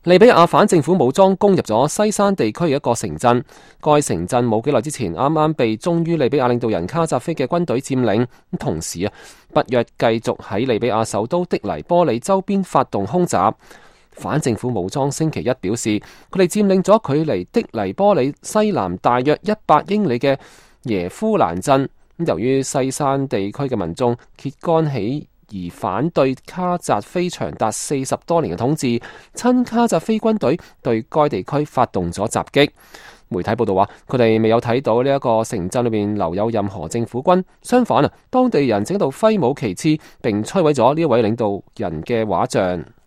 利比亞反政府武裝攻入咗西山地區嘅一個城鎮，該城鎮冇幾耐之前啱啱被忠於利比亞領導人卡扎菲嘅軍隊佔領，同時北約繼續喺利比亞首都的黎波里周邊發動空襲。反政府武裝星期一表示，佢哋佔領咗距離的黎波里西南大約100英里嘅耶夫蘭鎮。由於西山地區嘅民眾揭竿起而反對卡扎菲長達40多年嘅統治，親卡扎菲軍隊對該地區發動咗襲擊。媒體報道話，佢哋未有睇到呢一個城鎮裏面留有任何政府軍，相反當地人正喺度揮舞旗幟，並摧毀咗呢一位領導人嘅畫像。